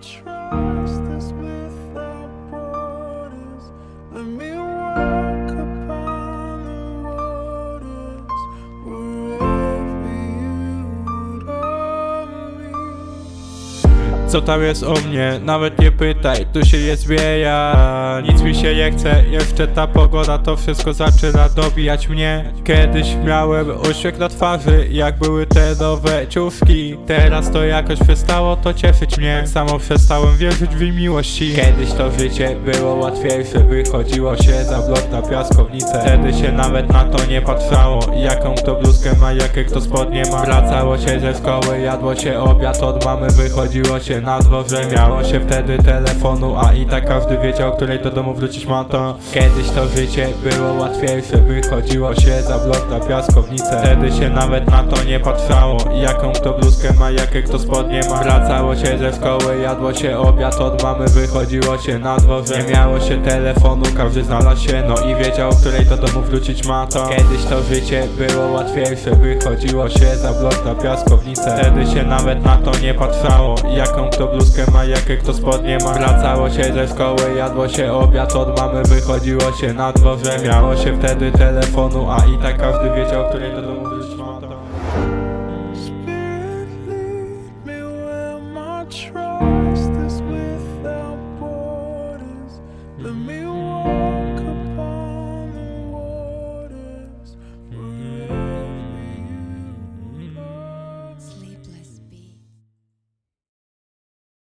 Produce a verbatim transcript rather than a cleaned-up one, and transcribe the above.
trust is without borders. Let me walk upon the waters wherever you'd want me. Co tam jest o mnie? Nawet nie pytaj, tu się nie zwieja. Nic mi się nie chce, jeszcze ta pogoda to wszystko zaczyna dobijać mnie. Kiedyś miałem uśmiech na twarzy, jak były te nowe ciuszki. Teraz to jakoś przestało to cieszyć mnie. Tak samo przestałem wierzyć w miłości. Kiedyś to życie było łatwiejsze, wychodziło się za blok na piaskownicę. Wtedy się nawet na to nie patrzało, jaką kto bluzkę ma, jakie kto spodnie ma. Wracało się ze szkoły, jadło się obiad od mamy, wychodziło się na dworze. Miało się wtedy telefonu, a i tak każdy wiedział, której do domu wrócić ma to. Kiedyś to życie było łatwiejsze, wychodziło się za blok na piaskownicę. Wtedy się nawet na to nie patrzało, jaką kto bluzkę ma, jakie kto spodnie ma. Wracało się ze szkoły, jadło się obiad od mamy, wychodziło się na dworze. Nie miało się telefonu, każdy znalazł się, no i wiedział, której do domu wrócić ma to. Kiedyś to życie było łatwiejsze, wychodziło się za blok na piaskownicę. Wtedy się nawet na to nie patrzało, jaką kto bluzkę ma, jakie kto spodnie ma. Wracało się ze szkoły, jadło się obiad od mamy, wychodziło się na dworze. Miało się wtedy telefonu, a i tak każdy wiedział, której do domu wrócić ma to. Spirit, lead me where my trust is without borders. Let me